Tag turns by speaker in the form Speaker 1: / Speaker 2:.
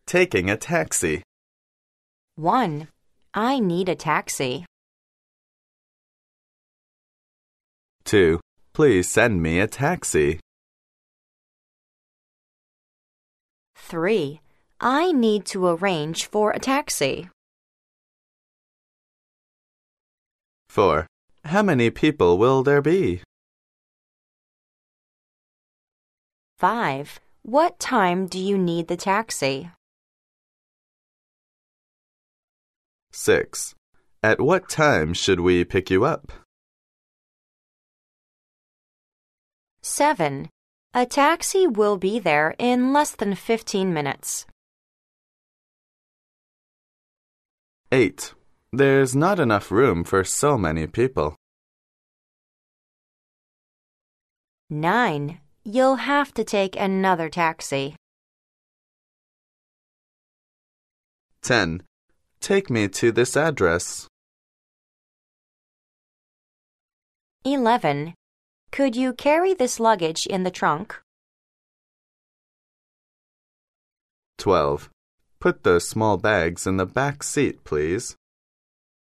Speaker 1: Taking a taxi.
Speaker 2: 1. I need a taxi.
Speaker 1: 2. Please send me a taxi.
Speaker 2: 3. I need to arrange for a taxi.
Speaker 1: 4. How many people will there be?
Speaker 2: 5. What time do you need the taxi?
Speaker 1: 6. At what time should we pick you up?
Speaker 2: 7. A taxi will be there in less than 15 minutes.
Speaker 1: 8. There's not enough room for so many people.
Speaker 2: 9. You'll have to take another taxi.
Speaker 1: 10. Take me to this address.
Speaker 2: 11. Could you carry this luggage in the trunk?
Speaker 1: 12. Put the small bags in the back seat, please.